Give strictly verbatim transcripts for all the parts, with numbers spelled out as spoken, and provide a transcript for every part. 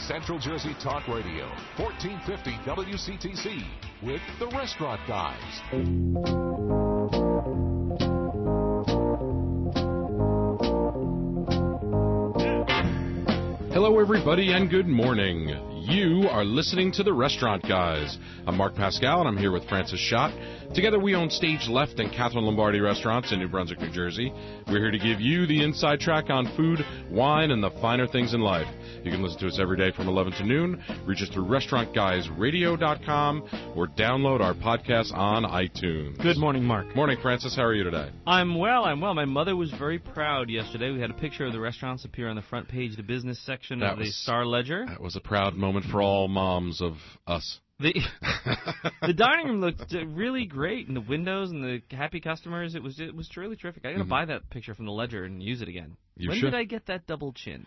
Central Jersey Talk Radio, fourteen fifty W C T C, with the Restaurant Guys. Hello, everybody, and good morning. You are listening to The Restaurant Guys. I'm Mark Pascal, and I'm here with Francis Schott. Together, we own Stage Left and Catherine Lombardi restaurants in New Brunswick, New Jersey. We're here to give you the inside track on food, wine, and the finer things in life. You can listen to us every day from eleven to noon. Reach us through restaurant guys radio dot com or download our podcast on iTunes. Good morning, Mark. Morning, Francis. How are you today? I'm well, I'm well. My mother was very proud yesterday. We had a picture of the restaurants appear on the front page of the business section that of the was, Star Ledger. That was a proud moment for all moms of us. The the dining room looked really great, and the windows and the happy customers. It was it was really terrific. I got to mm-hmm. buy that picture from the Ledger and use it again. You when should. did I get that double chin?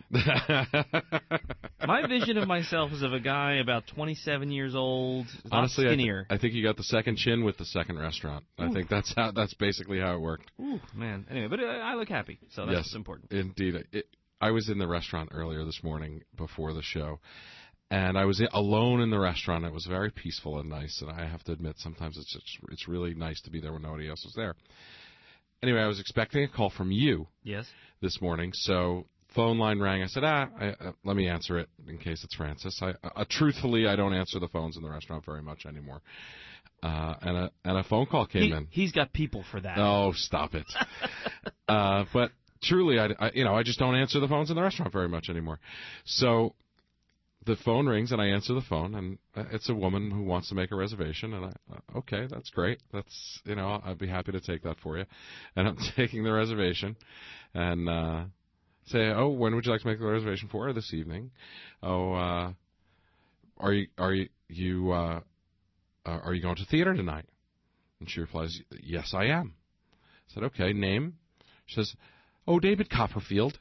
My vision of myself is of a guy about twenty-seven years old, honestly, skinnier. I, th- I think you got the second chin with the second restaurant. Ooh. I think that's how that's basically how it worked. Ooh, man. Anyway, but uh, I look happy, so that's yes, what's important. Indeed. It, I was in the restaurant earlier this morning before the show. And I was alone in the restaurant. It was very peaceful and nice. And I have to admit, sometimes it's just, it's really nice to be there when nobody else is there. Anyway, I was expecting a call from you. Yes. This morning. So phone line rang. I said, ah, I, uh, let me answer it in case it's Francis. I, uh, truthfully, I don't answer the phones in the restaurant very much anymore. Uh, and a and a phone call came he, in. He's got people for that. Oh, stop it. uh, but truly, I, I, you know, I just don't answer the phones in the restaurant very much anymore. So the phone rings, and I answer the phone, and it's a woman who wants to make a reservation, and I, uh, okay, that's great. That's, you know, I'd be happy to take that for you. And I'm taking the reservation, and uh, say, oh, when would you like to make the reservation for this evening? Oh, uh, are you are you you uh, uh, are you going to theater tonight? And she replies, yes, I am. I said, okay, name? She says, oh, David Copperfield.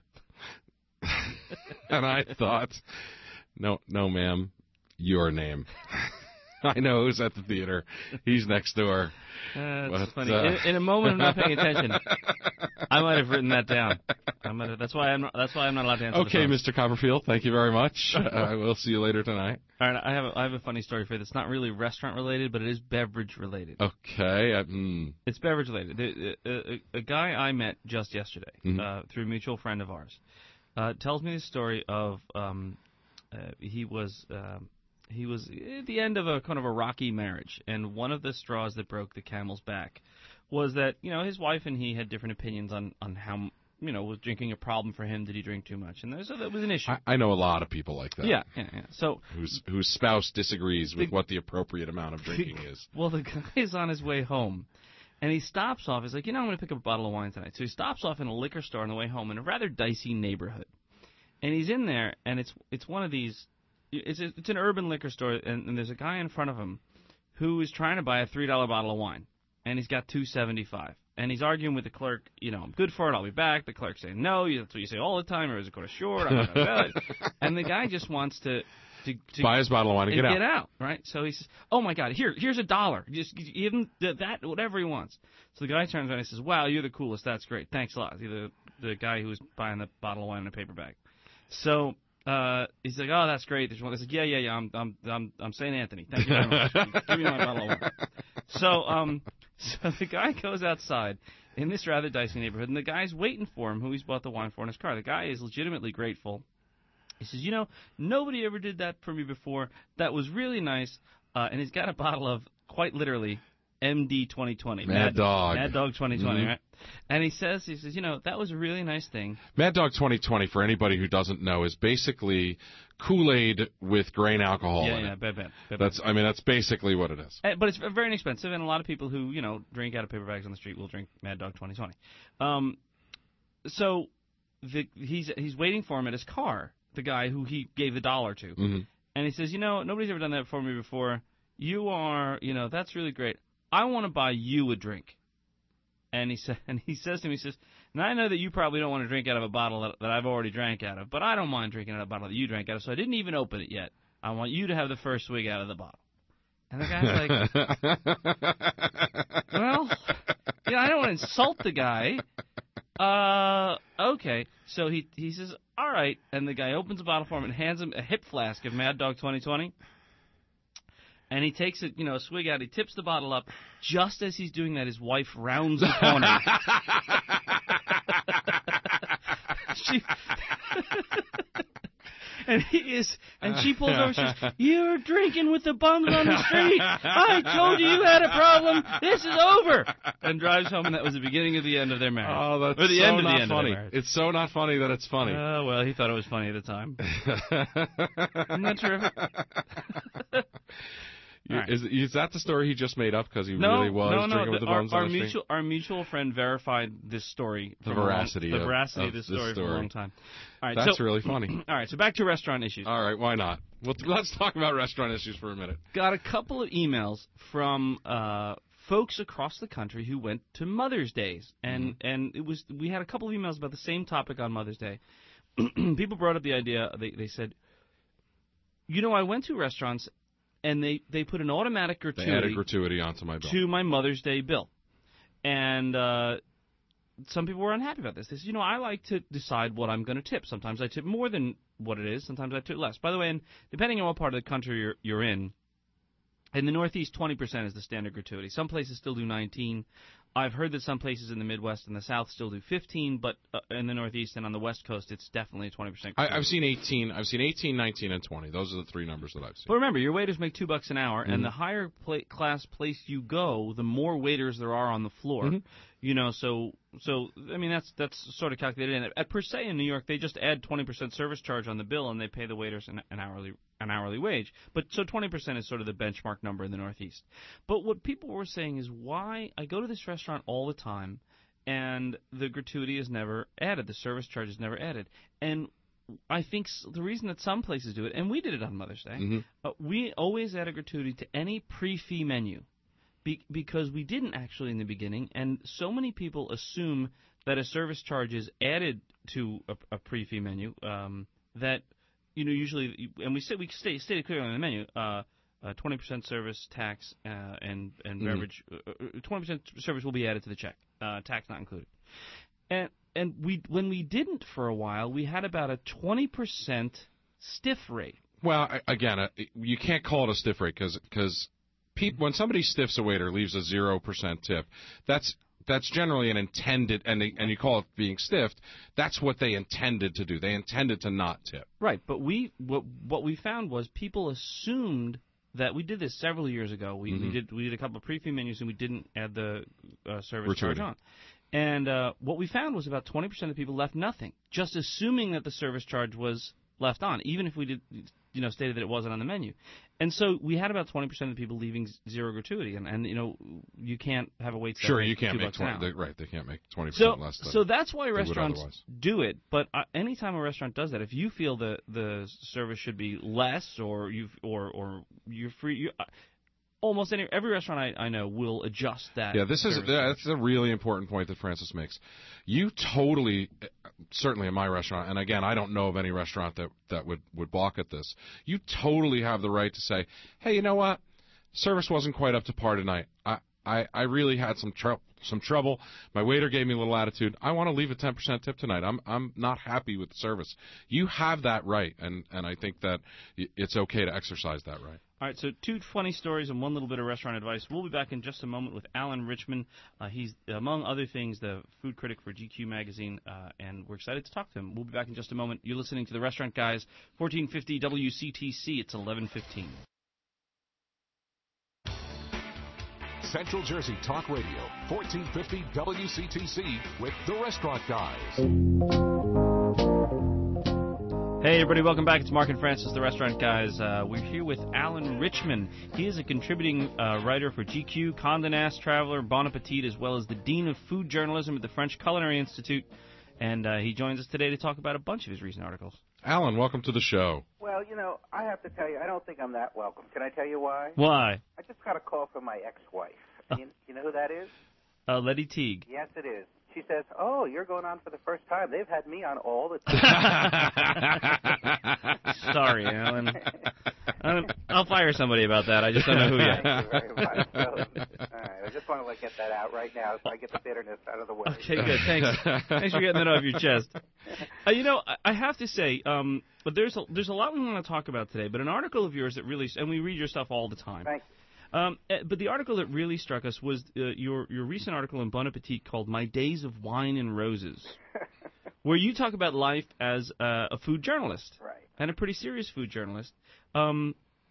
And I thought, No, no, ma'am. Your name. I know who's at the theater. He's next door. Uh, that's but, funny. Uh... In, in a moment of not paying attention, I might have written that down. I might have, that's why I'm. Not, that's why I'm not allowed to answer. Okay, the Mister Copperfield. Thank you very much. uh, we'll see you later tonight. All right, I have. A, I have a funny story for you. That's not really restaurant related, but it is beverage related. Okay. Uh, mm. It's beverage related. A, a, a, a guy I met just yesterday mm-hmm. uh, through a mutual friend of ours uh, tells me the story of. Um, Uh, he was um, he was at the end of a kind of a rocky marriage, and one of the straws that broke the camel's back was that, you know, his wife and he had different opinions on, on how, you know, was drinking a problem for him? Did he drink too much? And so that was an issue. I, I know a lot of people like that. Yeah, yeah, yeah. So whose whose spouse disagrees with the, what the appropriate amount of drinking is. Well, the guy is on his way home, and he stops off. He's like, you know, I'm going to pick up a bottle of wine tonight. So he stops off in a liquor store on the way home in a rather dicey neighborhood. And he's in there, and it's it's one of these, it's a, it's an urban liquor store, and, and there's a guy in front of him who is trying to buy a three dollar bottle of wine, and he's got two seventy-five, and he's arguing with the clerk, you know, I'm good for it, I'll be back. The clerk's saying, no, that's what you say all the time, or is it going to short? I'm not gonna do it. And the guy just wants to, to, to buy his bottle of wine and, and get out. Get out, right? So he says, oh my God, here, here's a dollar, just give him that, whatever he wants. So the guy turns around and says, wow, you're the coolest, that's great, thanks a lot. The the guy who was buying the bottle of wine in a paper bag. So uh, he's like, "Oh, that's great." There's one. I said, "Yeah, yeah, yeah. I'm, I'm, I'm, I'm Saint Anthony. Thank you very much. Give me my bottle of wine." So, um, so the guy goes outside in this rather dicey neighborhood, and the guy's waiting for him, who he's bought the wine for in his car. The guy is legitimately grateful. He says, "You know, nobody ever did that for me before. That was really nice." Uh, and he's got a bottle of, quite literally, M D twenty twenty. Mad, Mad Dog. Mad Dog twenty twenty, mm-hmm. right? And he says, he says, you know, that was a really nice thing. Mad Dog twenty twenty, for anybody who doesn't know, is basically Kool-Aid with grain alcohol yeah, in yeah, it. Bad, bad, bad, that's, I mean, that's basically what it is. Uh, but it's very inexpensive, and a lot of people who, you know, drink out of paper bags on the street will drink Mad Dog twenty twenty. Um, so the, he's he's waiting for him at his car, the guy who he gave the dollar to. Mm-hmm. And he says, you know, nobody's ever done that for me before. You are, you know, that's really great. I want to buy you a drink. And he said, and he says to me, he says, and I know that you probably don't want to drink out of a bottle that, that I've already drank out of, but I don't mind drinking out of a bottle that you drank out of, so I didn't even open it yet. I want you to have the first swig out of the bottle. And the guy's like, well, yeah, I don't want to insult the guy, Uh, okay. So he he says, all right, and the guy opens a bottle for him and hands him a hip flask of Mad Dog twenty twenty. And he takes it, you know, a swig out. He tips the bottle up. Just as he's doing that, his wife rounds the corner. she, and he is, and she pulls over. She says, "You're drinking with the bums on the street. I told you you had a problem. This is over." And drives home. And that was the beginning of the end of their marriage. Oh, that's or the so end of not the end funny. Of their marriage. It's so not funny that it's funny. Oh, uh, well, he thought it was funny at the time. Isn't that terrific? You, right. is, is that the story he just made up because he no, really was no, no, drinking the, with the our, bums our on the mutual, street? Our mutual friend verified this story. The from veracity, a long, the of, veracity of of this this story, story for a long time. All right, That's so, really funny. All right, so back to restaurant issues. All right, why not? Well, let's talk about restaurant issues for a minute. Got a couple of emails from uh, folks across the country who went to Mother's Days, and Mm-hmm. and it was we had a couple of emails about the same topic on Mother's Day. People brought up the idea. They they said, you know, I went to restaurants. And they, they put an automatic gratuity, They added gratuity onto my bill. to my Mother's Day bill. And uh, some people were unhappy about this. They said, you know, I like to decide what I'm going to tip. Sometimes I tip more than what it is. Sometimes I tip less. By the way, and depending on what part of the country you're, you're in, in the Northeast, twenty percent is the standard gratuity. Some places still do nineteen. I've heard that some places in the Midwest and the South still do fifteen, but uh, in the Northeast and on the West Coast, it's definitely twenty percent. I, I've seen eighteen. I've seen eighteen, nineteen, and twenty. Those are the three numbers that I've seen. But remember, your waiters make two bucks an hour, Mm-hmm. and the higher pla- class place you go, the more waiters there are on the floor. Mm-hmm. You know, so so I mean that's that's sort of calculated in. At per se in New York, they just add twenty percent service charge on the bill, and they pay the waiters an, an hourly an hourly wage. But so twenty percent is sort of the benchmark number in the Northeast. But what people were saying is, why I go to this restaurant all the time, and the gratuity is never added, the service charge is never added, and I think the reason that some places do it, and we did it on Mother's Day, Mm-hmm. uh, we always add a gratuity to any pre-fee menu. Be- because we didn't actually in the beginning, and so many people assume that a service charge is added to a, a pre-fee menu um, that, you know, usually, and we say we state, stated clearly on the menu, uh, uh, twenty percent service, tax, uh, and and Mm-hmm. beverage, uh, twenty percent service will be added to the check, uh, tax not included. And and we when we didn't for a while, we had about a twenty percent stiff rate. Well, I- again, uh, you can't call it a stiff rate because because when somebody stiffs a waiter, leaves a zero percent tip, that's that's generally an intended, and they, and you call it being stiffed. That's what they intended to do. They intended to not tip. Right, but we what what we found was people assumed that we did this several years ago. We, Mm-hmm. we did we did a couple of pre-fee menus and we didn't add the uh, service Gratuity. charge on. And uh, what we found was about twenty percent of people left nothing, just assuming that the service charge was left on, even if we did, you know, stated that it wasn't on the menu. And so we had about twenty percent of the people leaving zero gratuity, and, and you know, you can't have a wait staff Sure, make you can't two make bucks an twenty. hour. They, right, they can't make twenty So, percent less. Than so that's why they would restaurants otherwise. do it. But uh, anytime a restaurant does that, if you feel the the service should be less, or you or or you're free, you, uh, almost any every restaurant I, I know will adjust that. Yeah, this is service yeah, charge. that's a really important point that Francis makes. You totally, certainly in my restaurant, and again, I don't know of any restaurant that that would would balk at this. You totally have the right to say, hey, you know what? Service wasn't quite up to par tonight. I I, I really had some trouble. Some trouble. My waiter gave me a little attitude. I want to leave a ten percent tip tonight. I'm I'm not happy with the service. You have that right, and and I think that it's okay to exercise that right. All right, so two funny stories and one little bit of restaurant advice. We'll be back in just a moment with Alan Richman. Uh, he's, among other things, the food critic for G Q magazine, uh, and we're excited to talk to him. We'll be back in just a moment. You're listening to The Restaurant Guys, fourteen fifty W C T C. It's eleven fifteen. Central Jersey Talk Radio, fourteen fifty W C T C with The Restaurant Guys. Hey, everybody, welcome back. It's Mark and Francis, The Restaurant Guys. Uh, we're here with Alan Richman. He is a contributing uh, writer for G Q, Condé Nast Traveler, Bon Appetit, as well as the Dean of Food Journalism at the French Culinary Institute. And uh, he joins us today to talk about a bunch of his recent articles. Alan, welcome to the show. Well, you know, I have to tell you, I don't think I'm that welcome. Can I tell you why? Why? I just got a call from my ex-wife. Uh. You, you know who that is? Uh, Letty Teague. Yes, it is. She says, oh, you're going on for the first time. They've had me on all the time. Sorry, Alan. Um, I'll fire somebody about that. I just don't know who yet. Thank you very much. So, all right, I just want to like, get that out right now so I get the bitterness out of the way. Okay, good. Thanks. Thanks for getting that off your chest. Uh, you know, I, I have to say, um, but there's a, there's a lot we want to talk about today. But an article of yours that really, and we read your stuff all the time. Thanks. Um, eh, but the article that really struck us was uh, your your recent article in Bon Appetit called "My Days of Wine and Roses," where you talk about life as uh, a food journalist, Right. and a pretty serious food journalist. Um,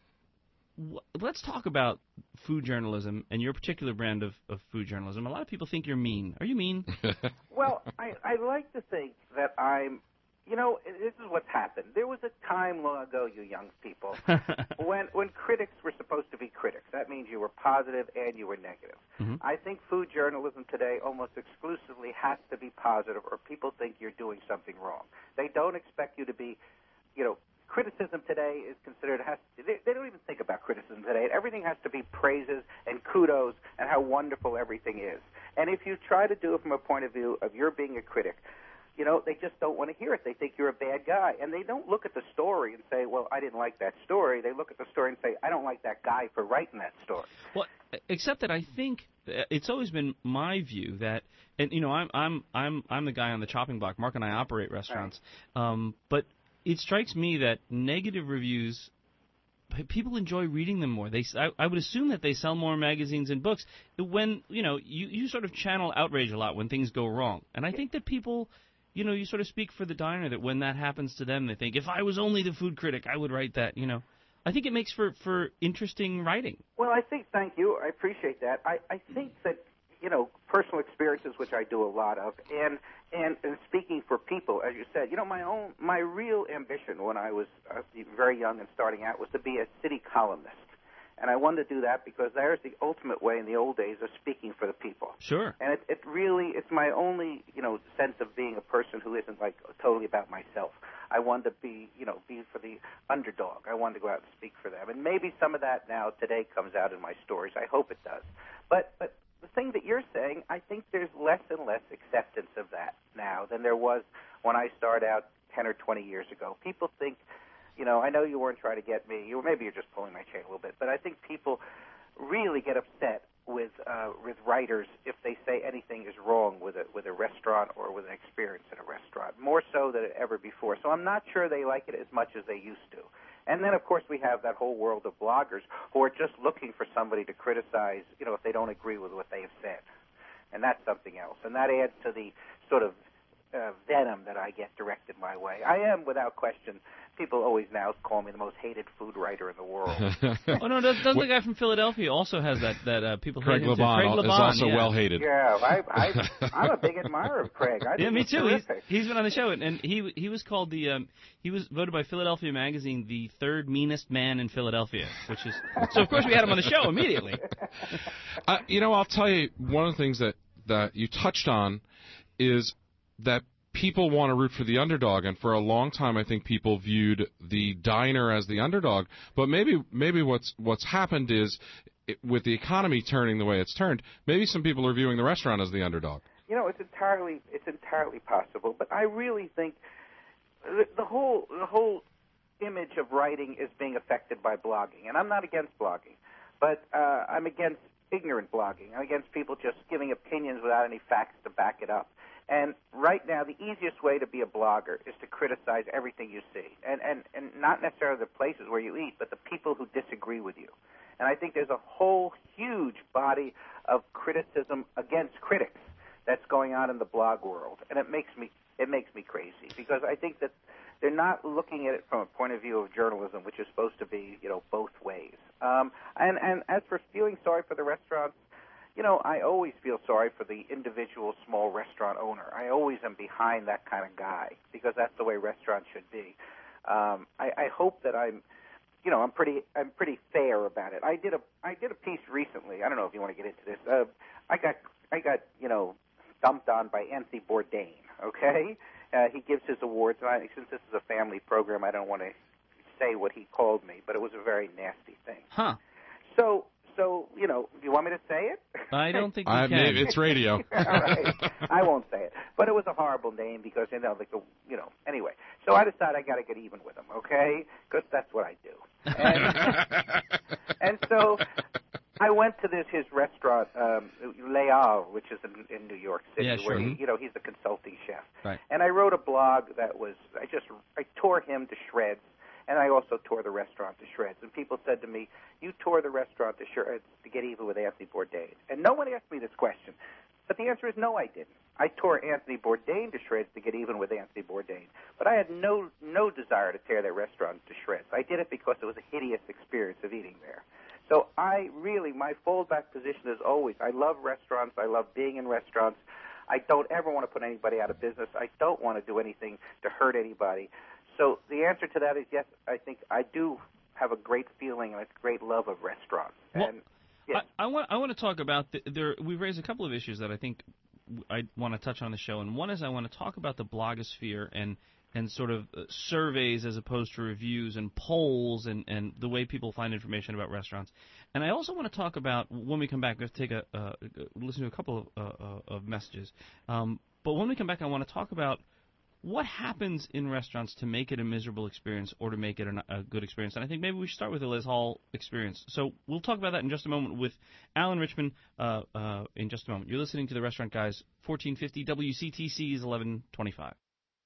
w- let's talk about food journalism and your particular brand of, of food journalism. A lot of people think you're mean. Are you mean? Well, I, I like to think that I'm, you know, this is what's happened. There was a time long ago, you young people, when when critics were supposed to be critics. That means you were positive and you were negative. Mhm. I think food journalism today almost exclusively has to be positive, or people think you're doing something wrong. They don't expect you to be, you know, criticism today is considered, has they, they don't even think about criticism today. Everything has to be praises and kudos and how wonderful everything is. And if you try to do it from a point of view of you're being a critic, you know, they just don't want to hear it. They think you're a bad guy. And they don't look at the story and say, well, I didn't like that story. They look at the story and say, I don't like that guy for writing that story. Well, except that I think it's always been my view that, and you know, I'm I'm I'm I'm the guy on the chopping block. Mark and I operate restaurants, um, but it strikes me that negative reviews, people enjoy reading them more. They, I, I would assume that they sell more magazines and books. When you know, you you sort of channel outrage a lot when things go wrong, and I think that people. You know, you sort of speak for the diner that when that happens to them, they think, if I was only the food critic, I would write that, you know. I think it makes for, for interesting writing. Well, I think, thank you. I appreciate that. I, I think that, you know, personal experiences, which I do a lot of, and, and, and speaking for people, as you said, you know, my own, my real ambition when I was uh, very young and starting out was to be a city columnist. And I wanted to do that because there's the ultimate way in the old days of speaking for the people. Sure. And it, it really, it's my only, you know, sense of being a person who isn't like totally about myself. I wanted to be, you know, be for the underdog. I wanted to go out and speak for them. And maybe some of that now today comes out in my stories. I hope it does. But, but the thing that you're saying, I think there's less and less acceptance of that now than there was when I started out ten or twenty years ago. People think, you know, I know you weren't trying to get me. You maybe you're just pulling my chain a little bit, but I think people really get upset with uh, with writers if they say anything is wrong with a with a restaurant or with an experience in a restaurant, more so than ever before. So I'm not sure they like it as much as they used to. And then, of course, we have that whole world of bloggers who are just looking for somebody to criticize, you know, if they don't agree with what they have said. And that's something else. And that adds to the sort of uh, venom that I get directed my way. I am, without question, people always now call me the most hated food writer in the world. Oh, no, does, does the guy from Philadelphia also has that, that uh, people Craig hate him too? Laban Craig is Laban, also yeah. well hated. Yeah, I, I, I'm a big admirer of Craig. I Yeah, think me he's too. He's, terrific. he's been on the show, and, and he he was called the um, he was voted by Philadelphia Magazine the third meanest man in Philadelphia, which is so. Of course, we had him on the show immediately. Uh, you know, I'll tell you, one of the things that, that you touched on is that people want to root for the underdog, and for a long time I think people viewed the diner as the underdog. But maybe maybe what's what's happened is, it, with the economy turning the way it's turned, maybe some people are viewing the restaurant as the underdog. You know, it's entirely it's entirely possible, but I really think the, the whole the whole image of writing is being affected by blogging, and I'm not against blogging, but uh, I'm against ignorant blogging. I'm against people just giving opinions without any facts to back it up. And right now, the easiest way to be a blogger is to criticize everything you see, and, and, and not necessarily the places where you eat, but the people who disagree with you. And I think there's a whole huge body of criticism against critics that's going on in the blog world, and it makes me it makes me crazy because I think that they're not looking at it from a point of view of journalism, which is supposed to be, you know, both ways. Um, and and as for feeling sorry for the restaurants, you know, I always feel sorry for the individual small restaurant owner. I always am behind that kind of guy because that's the way restaurants should be. Um, I, I hope that I'm, you know, I'm pretty, I'm pretty fair about it. I did a, I did a piece recently. I don't know if you want to get into this. Uh, I got, I got, you know, dumped on by Anthony Bourdain. Okay, uh, he gives his awards, and I, since this is a family program, I don't want to say what he called me, but it was a very nasty thing. Huh. So. So, you know, do you want me to say it? I don't think we I, can. maybe it's radio. All right. I won't say it. But it was a horrible name because, you know, like, a, you know, anyway. So I decided I got to get even with him, okay? Because that's what I do. And, and so I went to this his restaurant, um, Les Halles, which is in, in New York City, Yeah, sure. where he, you know, he's the consulting chef. Right. And I wrote a blog that was I just I tore him to shreds, and I also tore the restaurant to shreds. And people said to me, "You tore the restaurant to shreds to get even with Anthony Bourdain." And no one asked me this question, but the answer is no, I didn't. I tore Anthony Bourdain to shreds to get even with Anthony Bourdain. But I had no no desire to tear that restaurant to shreds. I did it because it was a hideous experience of eating there. So I really, my fallback position is always, I love restaurants. I love being in restaurants. I don't ever want to put anybody out of business. I don't want to do anything to hurt anybody. So the answer to that is yes, I think I do have a great feeling and a great love of restaurants. Well, and yes. I, I want I want to talk about the, there. We've raised a couple of issues that I think I want to touch on the show, and one is I want to talk about the blogosphere and and sort of uh, surveys as opposed to reviews and polls and, and the way people find information about restaurants. And I also want to talk about, when we come back, we're going to take a uh, listen to a couple of, uh, of messages. Um, but when we come back, I want to talk about what happens in restaurants to make it a miserable experience or to make it a, a good experience. And I think maybe we should start with the Les Halles experience. So we'll talk about that in just a moment with Alan Richman uh, uh, in just a moment. You're listening to The Restaurant Guys, fourteen fifty W C T C is eleven twenty-five.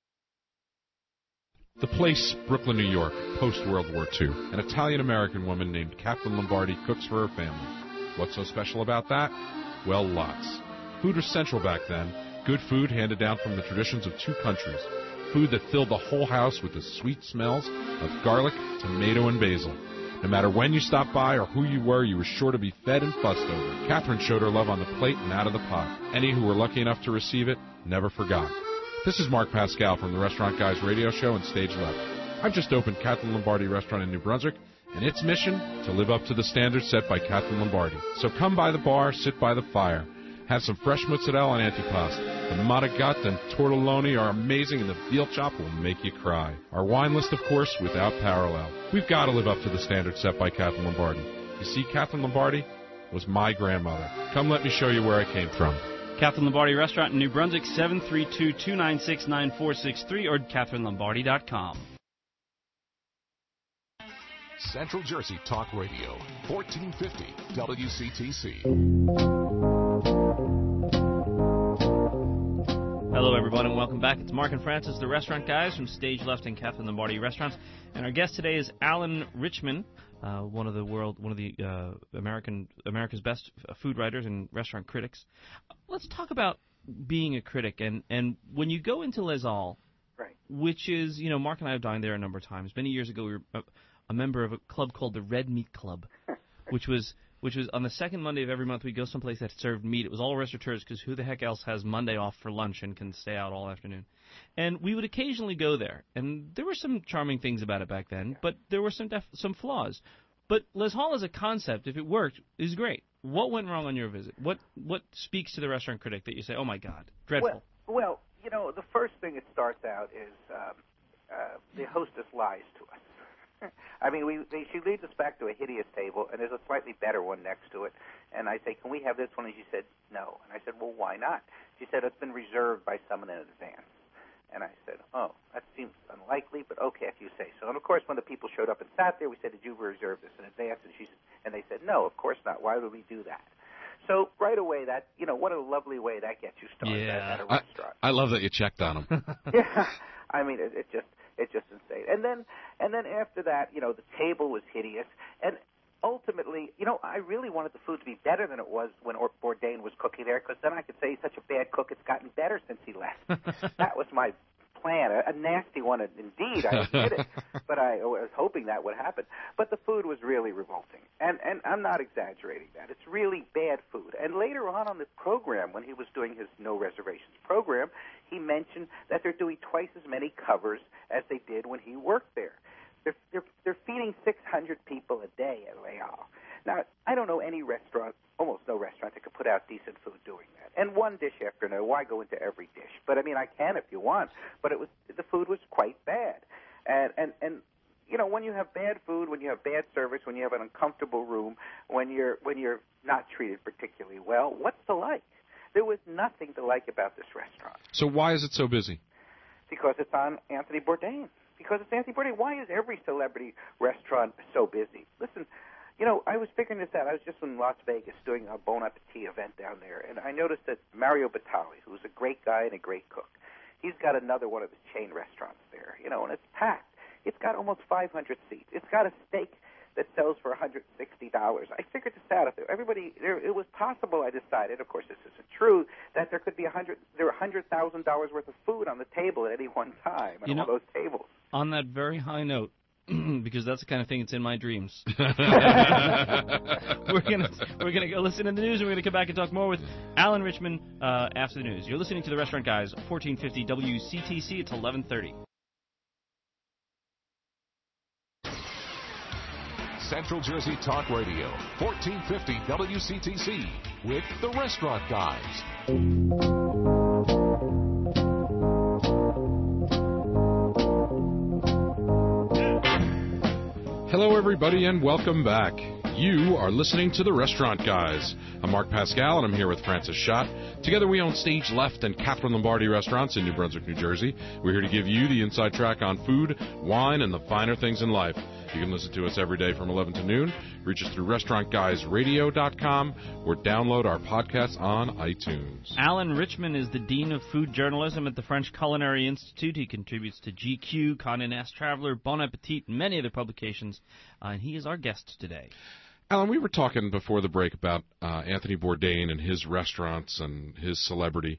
The Place, Brooklyn, New York, post-World War Two. An Italian-American woman named Catherine Lombardi cooks for her family. What's so special about that? Well, lots. Food was central back then. Good food handed down from the traditions of two countries. Food that filled the whole house with the sweet smells of garlic, tomato, and basil. No matter when you stopped by or who you were, you were sure to be fed and fussed over. Catherine showed her love on the plate and out of the pot. Any who were lucky enough to receive it never forgot. This is Mark Pascal from the Restaurant Guys radio show and Stage Left. I've just opened Catherine Lombardi Restaurant in New Brunswick, and its mission, to live up to the standards set by Catherine Lombardi. So come by the bar, sit by the fire. Have some fresh mozzarella and antipasto. The manigat and tortelloni are amazing, and the veal chop will make you cry. Our wine list, of course, without parallel. We've got to live up to the standards set by Catherine Lombardi. You see, Catherine Lombardi was my grandmother. Come let me show you where I came from. Catherine Lombardi Restaurant in New Brunswick, seven three two, two nine six, nine four six three or catherine lombardi dot com. Central Jersey Talk Radio, fourteen fifty W C T C. Hello, everyone, and welcome back. It's Mark and Francis, the Restaurant Guys from Stage Left and Catherine Lombardi Restaurants, and our guest today is Alan Richman, uh, one of the world, one of the uh, American America's best food writers and restaurant critics. Let's talk about being a critic, and, and when you go into Les Halles, Right. which is, you know, Mark and I have dined there a number of times. Many years ago, we were a, a member of a club called the Red Meat Club, which was which was on the second Monday of every month we'd go someplace that served meat. It was all restaurateurs because who the heck else has Monday off for lunch and can stay out all afternoon? And we would occasionally go there, and there were some charming things about it back then, but there were some def- some flaws. But Les Halles as a concept, if it worked, is great. What went wrong on your visit? What what speaks to the restaurant critic that you say, oh, my God, dreadful? Well, well, you know, the first thing that starts out is um, uh, the hostess lies to us. I mean, we they, she leads us back to a hideous table, and there's a slightly better one next to it. And I say, can we have this one? And she said, no. And I said, well, why not? She said, it's been reserved by someone in advance. And I said, oh, that seems unlikely, but okay, if you say so. And, of course, when the people showed up and sat there, we said, did you reserve this in advance? And, she, and they said, no, of course not. Why would we do that? So right away, that you know, what a lovely way that gets you started Yeah. at, at a restaurant. I, I love that you checked on them. Yeah, I mean, it, it just it's just insane. And then and then after that, you know, the table was hideous, and ultimately, you know, I really wanted the food to be better than it was when Bourdain was cooking there, because then I could say he's such a bad cook, it's gotten better since he left. That was my plan, a, a nasty one indeed, I admit it, but I was hoping that would happen. But the food was really revolting, and, and I'm not exaggerating that. It's really bad food. And later on on the program, when he was doing his No Reservations program, he mentioned that they're doing twice as many covers as they did when he worked there. They're, they're, they're feeding six hundred people a day at Les Halles. Now, I don't know any restaurant, almost no restaurant, that could put out decent food doing that. And one dish after another, why go into every dish? But, I mean, I can if you want. But it was the food was quite bad. And, and, and you know, when you have bad food, when you have bad service, when you have an uncomfortable room, when you're when you're not treated particularly well, what's to like? There was nothing to like about this restaurant. So why is it so busy? Because it's on Anthony Bourdain. because it's Anthony Bourdain. Why is every celebrity restaurant so busy? Listen, you know, I was figuring this out. I was just in Las Vegas doing a Bon Appetit event down there, and I noticed that Mario Batali, who's a great guy and a great cook, he's got another one of his chain restaurants there, you know, and it's packed. It's got almost five hundred seats. It's got a steak that sells for one hundred sixty dollars. I figured this out. If everybody, there, it was possible, I decided, of course this isn't true, that there could be one hundred, there were one hundred thousand dollars worth of food on the table at any one time on you know, all those tables. On that very high note, because that's the kind of thing that's in my dreams. we're gonna we're gonna go listen to the news, and we're gonna come back and talk more with Alan Richman uh, after the news. You're listening to the Restaurant Guys, fourteen fifty W C T C. It's eleven thirty. Central Jersey Talk Radio, fourteen fifty W C T C, with the Restaurant Guys. Hello, everybody, and welcome back. You are listening to The Restaurant Guys. I'm Mark Pascal, and I'm here with Francis Schott. Together we own Stage Left and Catherine Lombardi restaurants in New Brunswick, New Jersey. We're here to give you the inside track on food, wine, and the finer things in life. You can listen to us every day from eleven to noon. Reach us through restaurant guys radio dot com or download our podcasts on iTunes. Alan Richman is the Dean of Food Journalism at the French Culinary Institute. He contributes to G Q, Condé Nast Traveler, Bon Appetit, and many other publications, uh, and he is our guest today. Alan, we were talking before the break about uh, Anthony Bourdain and his restaurants and his celebrity.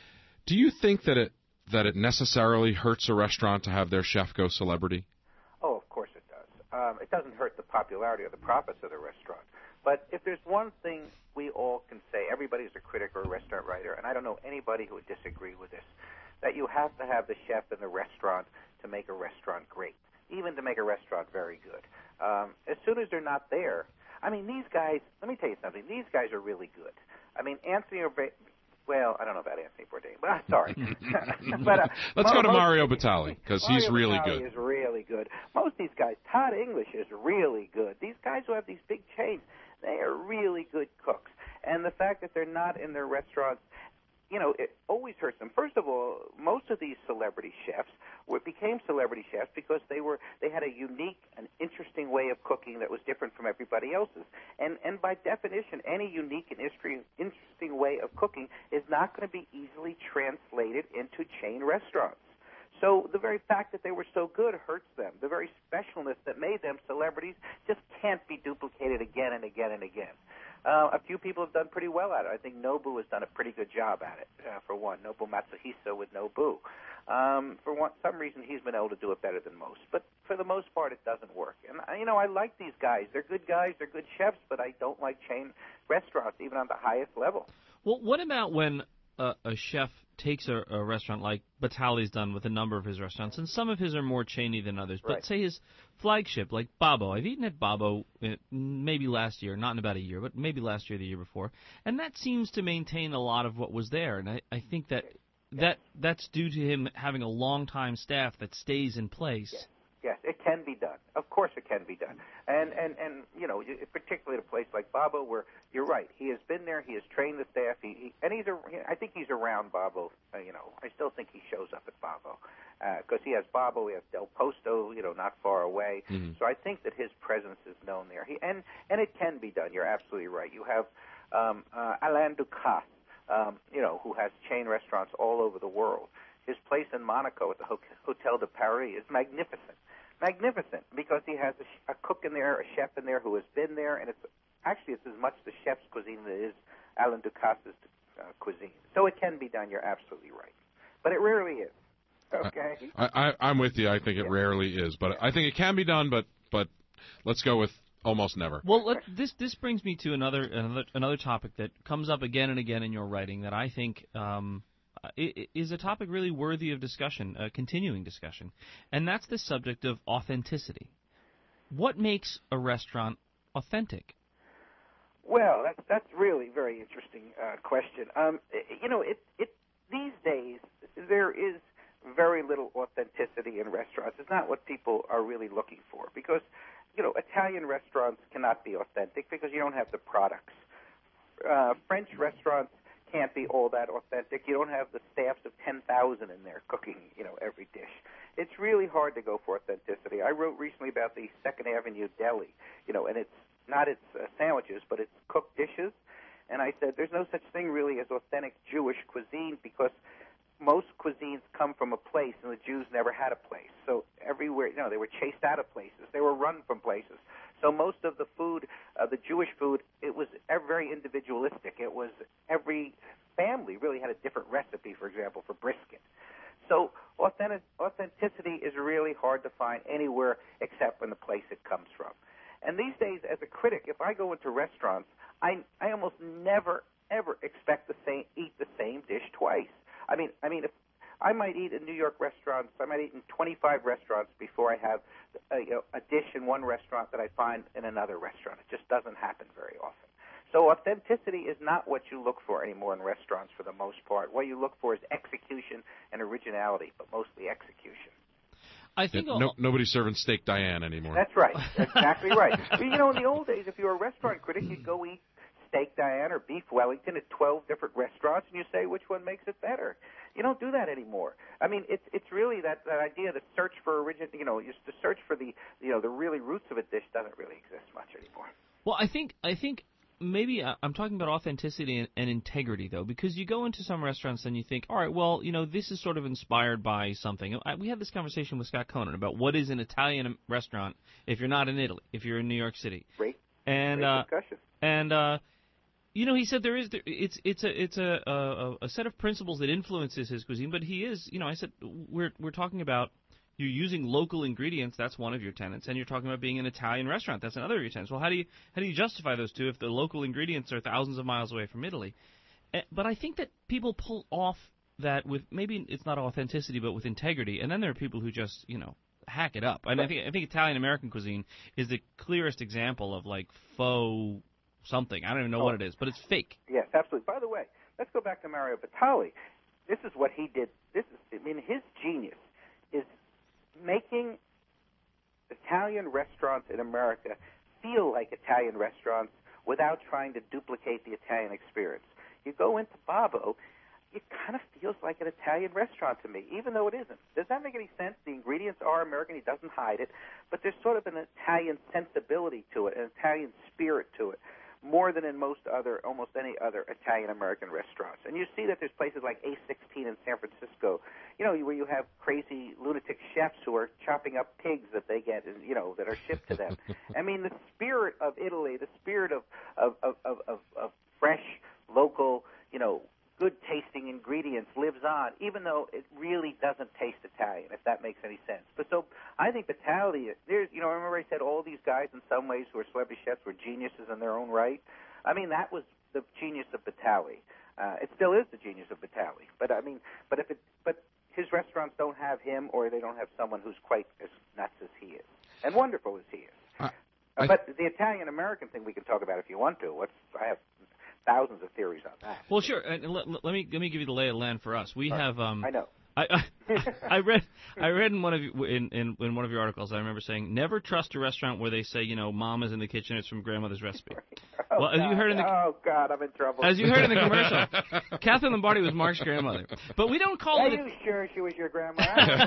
Do you think that it that it necessarily hurts a restaurant to have their chef go celebrity? Oh, of course it does. Um, it doesn't hurt the popularity or the profits of the restaurant. But if there's one thing we all can say, everybody's a critic or a restaurant writer, and I don't know anybody who would disagree with this, that you have to have the chef in the restaurant to make a restaurant great, even to make a restaurant very good. Um, as soon as they're not there, I mean, these guys, let me tell you something, these guys are really good. I mean, Anthony Bourdain, well, I don't know about Anthony Bourdain, but I'm sorry. but, uh, Let's go to most, Mario Batali, because he's really Batali good. is really good. Most of these guys, Todd English is really good. These guys who have these big chains, they are really good cooks. And the fact that they're not in their restaurants, you know, it always hurts them. First of all, most of these celebrity chefs were, became celebrity chefs because they were they had a unique and interesting way of cooking that was different from everybody else's. And and by definition, any unique and interesting way of cooking is not going to be easily translated into chain restaurants. So the very fact that they were so good hurts them. The very specialness that made them celebrities just can't be duplicated again and again and again. Uh, a few people have done pretty well at it. I think Nobu has done a pretty good job at it, uh, for one. Nobu Matsuhisa with Nobu. Um, for one, some reason, he's been able to do it better than most. But for the most part, it doesn't work. And, uh, you know, I like these guys. They're good guys. They're good chefs, but I don't like chain restaurants, even on the highest level. Well, what about when a, a chef takes a, a restaurant like Batali's done with a number of his restaurants, and some of his are more chainy than others, but right. say his flagship, like Babbo. I've eaten at Babbo maybe last year, not in about a year, but maybe last year or the year before, and that seems to maintain a lot of what was there, and I, I think that that that's due to him having a long-time staff that stays in place. Yes. Yes, it can be done. Of course it can be done. And, and, and you know, particularly at a place like Babbo where you're right, he has been there, he has trained the staff, he, he and he's a, I think he's around Babbo, uh, you know. I still think he shows up at Babbo because uh, he has Babbo, he has Del Posto, you know, not far away. Mm-hmm. So I think that his presence is known there. He, and, and it can be done. You're absolutely right. You have um, uh, Alain Ducasse, um, you know, who has chain restaurants all over the world. His place in Monaco at the Hotel de Paris is magnificent. Magnificent, because he has a, a cook in there, a chef in there who has been there, and it's actually it's as much the chef's cuisine that it is Alain Ducasse's uh, cuisine. So it can be done. You're absolutely right, but it rarely is. Okay. I, I, I'm with you. I think it yeah. rarely is, but I think it can be done. But but let's go with almost never. Well, let, this this brings me to another another another topic that comes up again and again in your writing that I think. Um, It is a topic really worthy of discussion, uh, continuing discussion, and that's the subject of authenticity. What makes a restaurant authentic? Well, that's that's really very interesting uh, question. Um, you know, it it these days there is very little authenticity in restaurants. It's not what people are really looking for because, you know, Italian restaurants cannot be authentic because you don't have the products. Uh, French restaurants can't be all that authentic. You don't have the staffs of ten thousand in there cooking, you know, every dish. It's really hard to go for authenticity. I wrote recently about the Second Avenue Deli, you know, and it's not its uh, sandwiches, but it's cooked dishes. And I said there's no such thing really as authentic Jewish cuisine because most cuisines come from a place, and the Jews never had a place. So everywhere, you know, they were chased out of places. They were run from places. So most of the food, uh, the Jewish food, it was very individualistic. It was every family really had a different recipe, for example, for brisket. So authentic, authenticity is really hard to find anywhere except in the place it comes from. And these days, as a critic, if I go into restaurants, I, I almost never, ever expect the same, eat the same dish twice. I mean, I mean, if I might eat in New York restaurants, I might eat in twenty-five restaurants before I have a, you know, a dish in one restaurant that I find in another restaurant. It just doesn't happen very often. So authenticity is not what you look for anymore in restaurants for the most part. What you look for is execution and originality, but mostly execution. I think yeah, no, nobody's serving steak Diane anymore. That's right. That's exactly right. But, you know, in the old days, if you were a restaurant critic, you'd go eat steak Diane or beef Wellington at twelve different restaurants, and you say which one makes it better. You don't do that anymore. I mean, it's it's really that, that idea to search for origin. You know, just to search for the you know the really roots of a dish doesn't really exist much anymore. Well, I think I think. Maybe I'm talking about authenticity and, and integrity, though, because you go into some restaurants and you think, all right, well, you know, this is sort of inspired by something. I, we had this conversation with Scott Conan about what is an Italian restaurant if you're not in Italy, if you're in New York City. Great, and, great uh, discussion. And, uh, you know, he said there is there, it's it's a it's a, a a set of principles that influences his cuisine, but he is, you know, I said we're we're talking about. You're using local ingredients. That's one of your tenets, and you're talking about being an Italian restaurant. That's another of your tenets. Well, how do you how do you justify those two if the local ingredients are thousands of miles away from Italy? But I think that people pull off that with maybe it's not authenticity, but with integrity, and then there are people who just you know hack it up. And I think I think Italian American cuisine is the clearest example of like faux something. I don't even know oh. what it is, but it's fake. Yes, absolutely. By the way, let's go back to Mario Batali. This is what he did. This is I mean his genius is making Italian restaurants in America feel like Italian restaurants without trying to duplicate the Italian experience. You go into Babbo, it kind of feels like an Italian restaurant to me, even though it isn't. Does that make any sense? The ingredients are American. He doesn't hide it. But there's sort of an Italian sensibility to it, an Italian spirit to it, more than in most other, almost any other Italian-American restaurants. And you see that there's places like A sixteen in San Francisco, you know, where you have crazy lunatic chefs who are chopping up pigs that they get, you know, that are shipped to them. I mean, the spirit of Italy, the spirit of, of, of, of, of fresh, local, you know, good-tasting ingredients lives on, even though it really doesn't taste Italian, if that makes any sense. But so I think Batali, there's, you know, remember I said all these guys in some ways who are celebrity chefs were geniuses in their own right? I mean, that was the genius of Batali. Uh, it still is the genius of Batali. But I mean, but if it, but his restaurants don't have him, or they don't have someone who's quite as nuts as he is, and wonderful as he is. Uh, uh, but the Italian-American thing we can talk about if you want to. What's, I have thousands of theories on that. Well, sure. And let, let me let me give you the lay of the land for us. We All have. Right. Um, I know. I, I I read I read in one of you, in, in in one of your articles. I remember saying never trust a restaurant where they say you know mom is in the kitchen. It's from grandmother's recipe. Oh, well, as God. you heard in the oh God, I'm in trouble. As you heard in the commercial, Catherine Lombardi was Mark's grandmother. But we don't call Are it. you sure she was your grandma?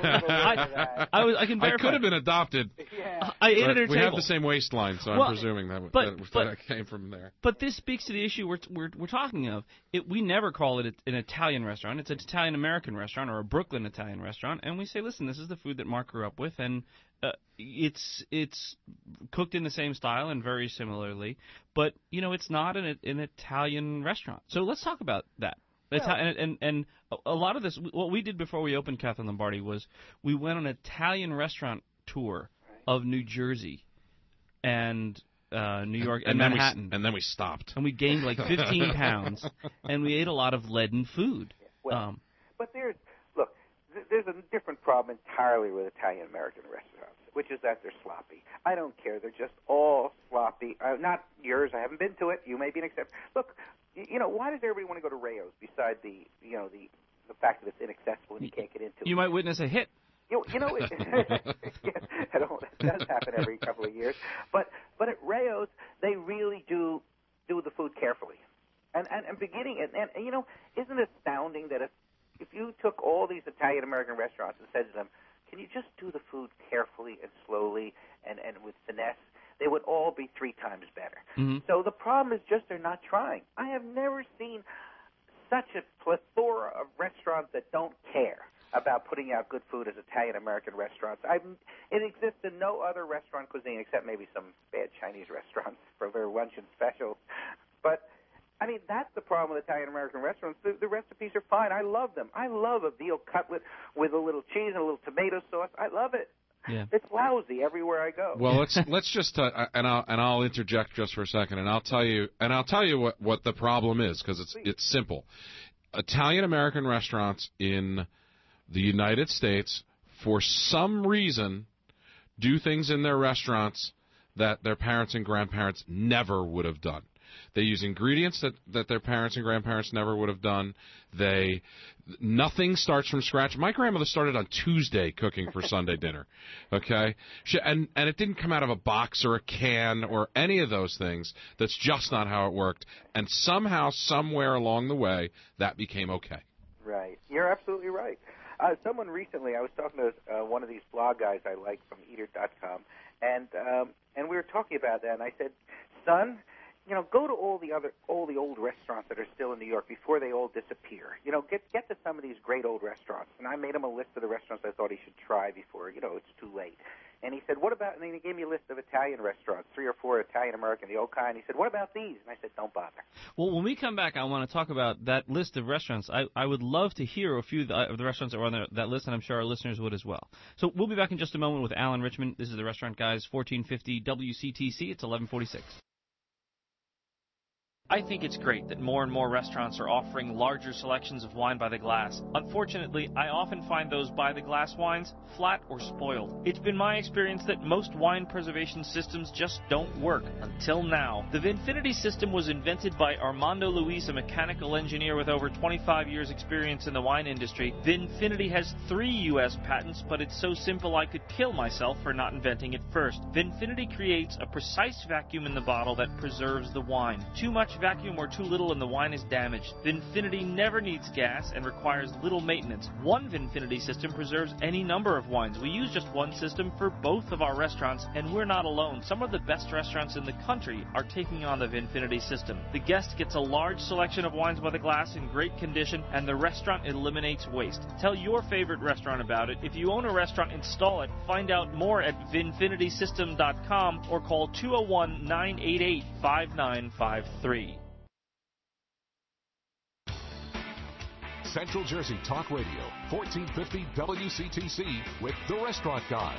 I, I, I was. I can verify. I could have been adopted. Yeah. I ate at her we table. have the same waistline, so well, I'm presuming that, but, that, but, that came from there. But this speaks to the issue we're we're, we're talking of. It, we never call it an Italian restaurant. It's an Italian American restaurant or a Brooklyn Italian restaurant, and we say, listen, this is the food that Mark grew up with, and uh, it's it's cooked in the same style and very similarly, but you know it's not an an Italian restaurant. So let's talk about that. Well, and, and and a lot of this, what we did before we opened Catherine Lombardi was we went on an Italian restaurant tour of New Jersey and uh, New York and, and Manhattan, we, and then we stopped, and we gained like fifteen pounds, and we ate a lot of leaden food. Well, um, but there's look, th- there's a different problem entirely with Italian American restaurants, which is that they're sloppy. I don't care; they're just all sloppy. Uh, not yours. I haven't been to it. You may be an exception. Look, y- you know, why does everybody want to go to Rayo's? Beside the, you know, the the fact that it's inaccessible and you can't get into it. You might witness a hit. You, you know, it, yes, I don't, it does happen every couple of years. But but at Rayo's, they really do do the food carefully. And, and, and beginning, and, and, you know, isn't it astounding that if, if you took all these Italian-American restaurants and said to them, can you just do the food carefully and slowly and, and with finesse, they would all be three times better. Mm-hmm. So the problem is just they're not trying. I have never seen such a plethora of restaurants that don't care about putting out good food as Italian-American restaurants. I've, it exists in no other restaurant cuisine except maybe some bad Chinese restaurants for their luncheon specials. But, I mean, that's the problem with Italian-American restaurants. The, the recipes are fine. I love them. I love a veal cutlet with a little cheese and a little tomato sauce. I love it. Yeah. It's lousy everywhere I go. Well, let's let's just uh, and I'll and I'll interject just for a second, and I'll tell you and I'll tell you what, what the problem is, because it's it's simple. Italian American restaurants in the United States, for some reason, do things in their restaurants that their parents and grandparents never would have done. They use ingredients that, that their parents and grandparents never would have done. They nothing starts from scratch. My grandmother started on Tuesday cooking for Sunday dinner. Okay? She, and, and it didn't come out of a box or a can or any of those things. That's just not how it worked. And somehow, somewhere along the way, that became okay. Right. You're absolutely right. Uh, someone recently, I was talking to uh, one of these blog guys I like from eater dot com, and um, and we were talking about that, and I said, son, you know, go to all the other, all the old restaurants that are still in New York before they all disappear. You know, get get to some of these great old restaurants. And I made him a list of the restaurants I thought he should try before, you know, it's too late. And he said, what about, and then he gave me a list of Italian restaurants, three or four Italian-American, the old kind. He said, what about these? And I said, don't bother. Well, when we come back, I want to talk about that list of restaurants. I, I would love to hear a few of the, of the restaurants that were on the, that list, and I'm sure our listeners would as well. So we'll be back in just a moment with Alan Richman. This is the Restaurant Guys, fourteen fifty W C T C. It's eleven forty-six. I think it's great that more and more restaurants are offering larger selections of wine by the glass. Unfortunately, I often find those by the glass wines flat or spoiled. It's been my experience that most wine preservation systems just don't work, until now. The Vinfinity system was invented by Armando Luis, a mechanical engineer with over twenty-five years experience in the wine industry. Vinfinity has three U S patents, but it's so simple I could kill myself for not inventing it first. Vinfinity creates a precise vacuum in the bottle that preserves the wine. Too much vacuum or too little and the wine is damaged. Vinfinity never needs gas and requires little maintenance. One Vinfinity system preserves any number of wines. We use just one system for both of our restaurants, and we're not alone. Some of the best restaurants in the country are taking on the Vinfinity system. The guest gets a large selection of wines by the glass in great condition, and the restaurant eliminates waste. Tell your favorite restaurant about it. If you own a restaurant, install it. Find out more at vinfinity system dot com or call two oh one, nine eight eight, five nine five three. Central Jersey Talk Radio, fourteen fifty W C T C with the Restaurant Guys.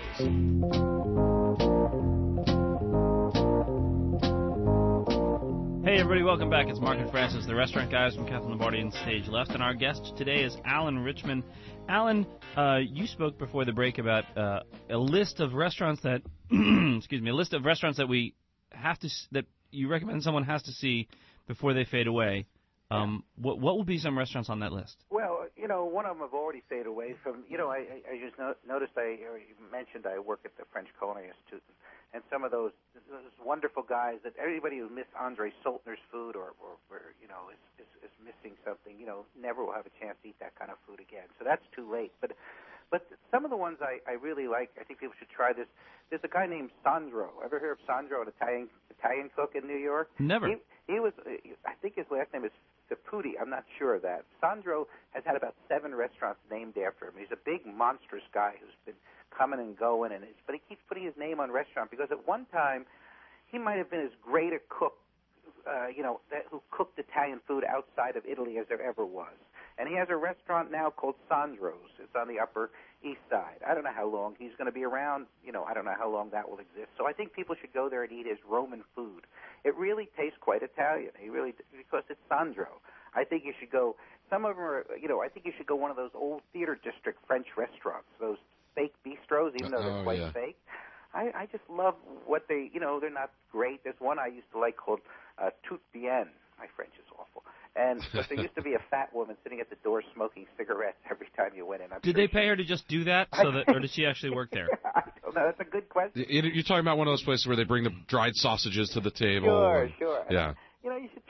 Hey everybody, welcome back. It's Mark and Francis, the Restaurant Guys from Kathleen Lombardi and Stage Left, and our guest today is Alan Richman. Alan, uh, you spoke before the break about uh, a list of restaurants that, excuse me, a list of restaurants that we have to, that you recommend someone has to see before they fade away. Um, what what would be some restaurants on that list? Well, you know, one of them have already faded away from, you know, I, I, I just no, noticed, I you mentioned I work at the French Culinary Institute, and some of those, those wonderful guys that everybody who missed Andre Soltner's food or, or, or you know, is, is, is missing something, you know, never will have a chance to eat that kind of food again. So that's too late. But but some of the ones I, I really like, I think people should try this. There's a guy named Sandro. Ever heard of Sandro, an Italian Italian cook in New York? Never. He, he was, I think his last name is Saputi. I'm not sure of that. Sandro has had about seven restaurants named after him. He's a big, monstrous guy who's been coming and going, and it's, but he keeps putting his name on restaurant because at one time he might have been as great a cook, uh, you know, that, who cooked Italian food outside of Italy as there ever was. And he has a restaurant now called Sandro's. It's on the Upper East Side. I don't know how long he's going to be around. You know, I don't know how long that will exist. So I think people should go there and eat his Roman food. It really tastes quite Italian. He really, because it's Sandro. I think you should go. Some of them are, you know, I think you should go one of those old theater district French restaurants, those fake bistros, even though they're oh, quite yeah. fake. I, I just love what they, you know, they're not great. There's one I used to like called uh, Tout Bien. My French is awful. And but there used to be a fat woman sitting at the door smoking cigarettes every time you went in. I'm Did sure they pay she, her to just do that, so that, or did she actually work there? I don't know. That's a good question. You're talking about one of those places where they bring the dried sausages to the table. Sure, and, sure. Yeah. You know, you should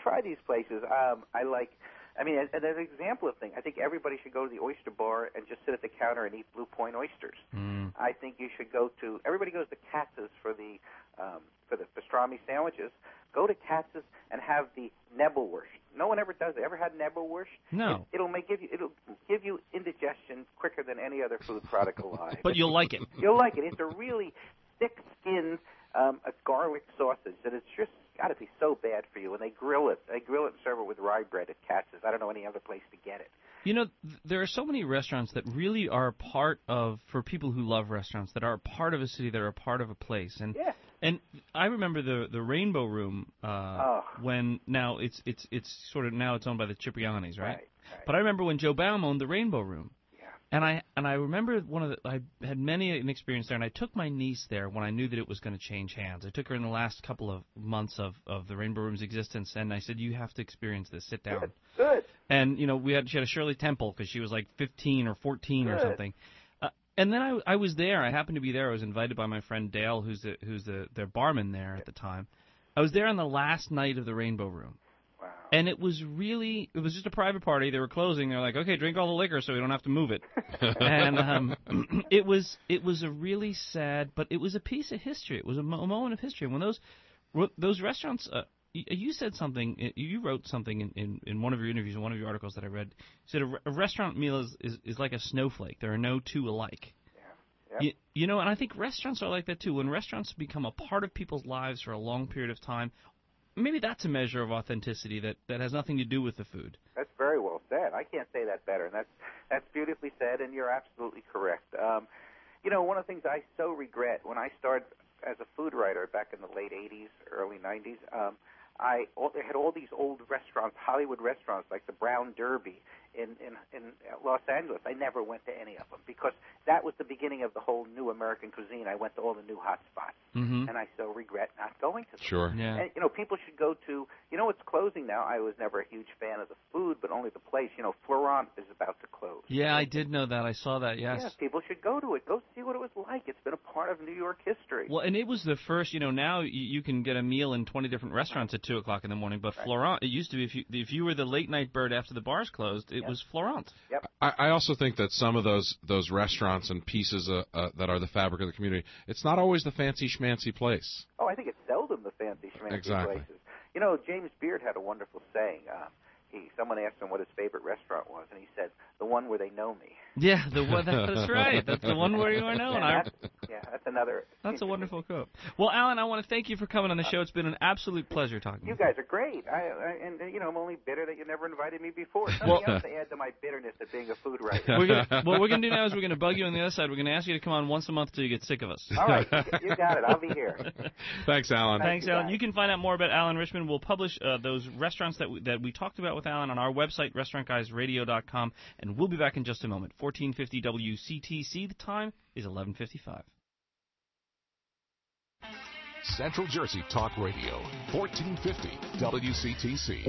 try these places. Um, I like. I mean, as, as an example of thing, I think everybody should go to the oyster bar and just sit at the counter and eat Blue Point oysters. Mm. I think you should go to. Everybody goes to Katz's for the um, for the pastrami sandwiches. Go to Katz's and have the Nebelwurst. No one ever does it. Ever had Nebelwurst? No. It, it'll make give you it'll give you indigestion quicker than any other food product alive. But you'll like it. You'll like it. It's a really thick-skinned um, a garlic sausage that it's just got to be so bad for you. And they grill it. They grill it and serve it with rye bread at Katz's. I don't know any other place to get it. You know, th- there are so many restaurants that really are part of, for people who love restaurants, that are a part of a city, that are a part of a place. And Yeah. and I remember the the Rainbow Room uh, Oh. when now it's it's it's sort of now it's owned by the Ciprianis, right? Right, right. But I remember when Joe Baum owned the Rainbow Room. Yeah. And I and I remember one of the I had many an experience there, and I took my niece there when I knew that it was going to change hands. I took her in the last couple of months of, of the Rainbow Room's existence, and I said, "You have to experience this. Sit down." Good. Good. And you know, we had she had a Shirley Temple because she was like fifteen or fourteen or Good. something. Uh, and then I I was there. I happened to be there. I was invited by my friend Dale, who's the who's the their barman there at the time. I was there on the last night of the Rainbow Room. Wow. And it was really, it was just a private party. They were closing. They're like, okay, drink all the liquor so we don't have to move it. and um, it was, it was a really sad, but it was a piece of history. It was a, mo- a moment of history. When those, those restaurants, uh, you, you said something, you wrote something in, in, in one of your interviews, in one of your articles that I read. You said a, re- a restaurant meal is, is, is like a snowflake. There are no two alike. Yep. You, you know, and I think restaurants are like that too. When restaurants become a part of people's lives for a long period of time, maybe that's a measure of authenticity that, that has nothing to do with the food. That's very well said. I can't say that better. And that's that's beautifully said, and you're absolutely correct. Um, you know, one of the things I so regret when I started as a food writer back in the late eighties, early nineties, um, I all, they had all these old restaurants, Hollywood restaurants, like the Brown Derby in, in, in Los Angeles. I never went to any of them because that was the beginning of the whole new American cuisine. I went to all the new hot spots, Mm-hmm. and I so regret not going to them. Sure. Yeah. And, you know, people should go to, you know, it's closing now. I was never a huge fan of the food, but only the place. You know, Florent is about to close. Yeah, I did know that. I saw that, yes. Yeah, people should go to it. Go see what it was like. It's been a part of New York history. Well, and it was the first, you know, now you, you can get a meal in twenty different restaurants at two o'clock in the morning, but Right. Florent, it used to be, if you, if you were the late night bird after the bars closed, it Yep. was Florent. Yep. I, I also think that some of those those restaurants and pieces uh, uh, that are the fabric of the community, it's not always the fancy schmancy place. Oh, I think it's seldom the fancy schmancy Exactly. places. You know, James Beard had a wonderful saying. Uh, he, someone asked him what his favorite restaurant was, and he said, "The one where they know me." Yeah, the one, that's right. That's the one where you are known. And I, that's, yeah, that's another. that's a wonderful quote. Well, Alan, I want to thank you for coming on the show. It's been an absolute pleasure talking to You you. guys are great. I, I and uh, you know, I'm only bitter that you never invited me before. Something Well- else to add to my bitterness at being a food writer. We're gonna, what we're going to do now is we're going to bug you on the other side. We're going to ask you to come on once a month till you get sick of us. All right, you got it. I'll be here. Thanks, Alan. Thanks, you, Alan. guys. You can find out more about Alan Richman. We'll publish uh, those restaurants that we, that we talked about with Alan on our website, restaurant guys radio dot com, and we'll be back in just a moment. fourteen fifty W C T C. The time is eleven fifty-five. Central Jersey Talk Radio, fourteen fifty W C T C.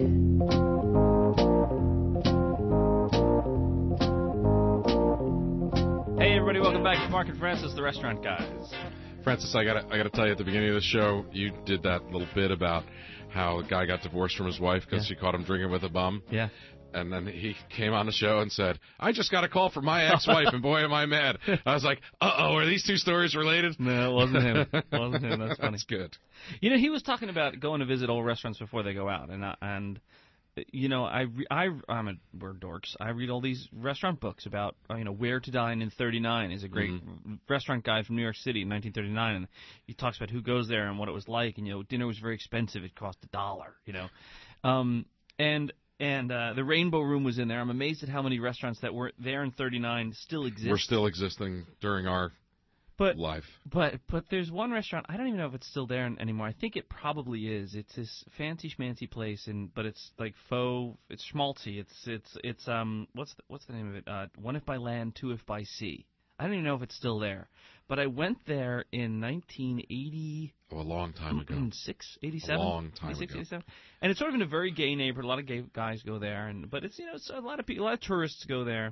Hey, everybody, welcome back to Mark and Francis, the Restaurant Guys. Francis, I gotta I gotta tell you, at the beginning of the show, you did that little bit about how a guy got divorced from his wife because Yeah. she caught him drinking with a bum. Yeah. And then he came on the show and said, I just got a call from my ex-wife, and boy, am I mad. I was like, uh-oh, are these two stories related? No, it wasn't him. It wasn't him. That's funny. That's good. You know, he was talking about going to visit old restaurants before they go out, and uh, and you know, I re- I I'm a we're dorks. I read all these restaurant books about uh, you know where to dine in thirty-nine is a great Mm-hmm. restaurant guide from New York City in nineteen thirty-nine, and he talks about who goes there and what it was like, and you know, dinner was very expensive. It cost a dollar, you know, um and. And uh, the Rainbow Room was in there. I'm amazed at how many restaurants that were there in thirty-nine still exist. We're still existing during our but life. But but there's one restaurant, I don't even know if it's still there anymore. I think it probably is. It's this fancy schmancy place, and but it's like faux. It's schmaltzy. It's it's it's um what's the, what's the name of it? Uh, one if by land, two if by sea. I don't even know if it's still there. But I went there in nineteen eighty. Oh, a long time ago. Six, eighty-seven, A long time eighty-six, ago. eighty-seven. And it's sort of in a very gay neighborhood. A lot of gay guys go there, and but it's you know it's a lot of people, a lot of tourists go there.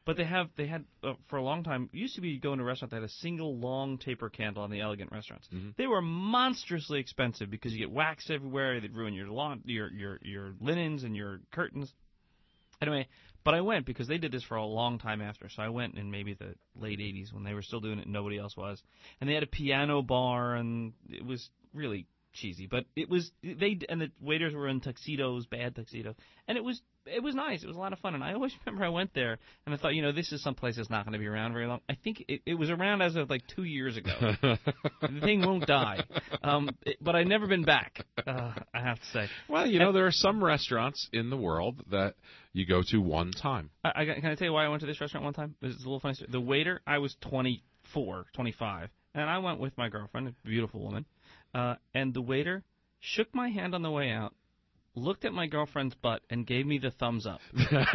But they have they had uh, for a long time. It used to be you go into a restaurant that had a single long taper candle on the elegant restaurants. Mm-hmm. They were monstrously expensive because you get wax everywhere. They'd ruin your lawn, your your your linens and your curtains. Anyway, but I went because they did this for a long time after. So I went in maybe the late eighties when they were still doing it and nobody else was. And they had a piano bar, and it was really cheesy. But it was they and the waiters were in tuxedos, bad tuxedos, and it was it was nice. It was a lot of fun. And I always remember I went there and I thought, you know, this is some place that's not going to be around very long. I think it, it was around as of like two years ago. The thing won't die. Um, it, but I've never been back. Uh, I have to say. Well, you know, there are some restaurants in the world that you go to one time. I, I, can I tell you why I went to this restaurant one time? This is a little funny story. The waiter, I was twenty-four, twenty-five, and I went with my girlfriend, a beautiful woman, uh, and the waiter shook my hand on the way out, looked at my girlfriend's butt, and gave me the thumbs up.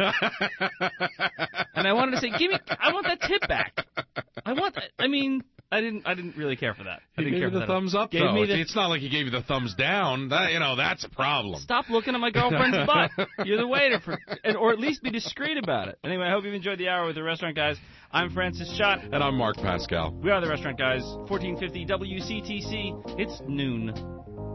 And I wanted to say, "Give me, I want that tip back. I want that." I mean, I didn't, I didn't really care for that. I He didn't gave care you for the that. thumbs up, Gave though. me the- It's not like he gave you the thumbs down. That, you know, that's a problem. Stop looking at my girlfriend's butt. You're the waiter, for, and, or at least be discreet about it. Anyway, I hope you've enjoyed the hour with the Restaurant Guys. I'm Francis Schott. And I'm Mark Pascal. We are the Restaurant Guys. fourteen fifty W C T C. It's noon.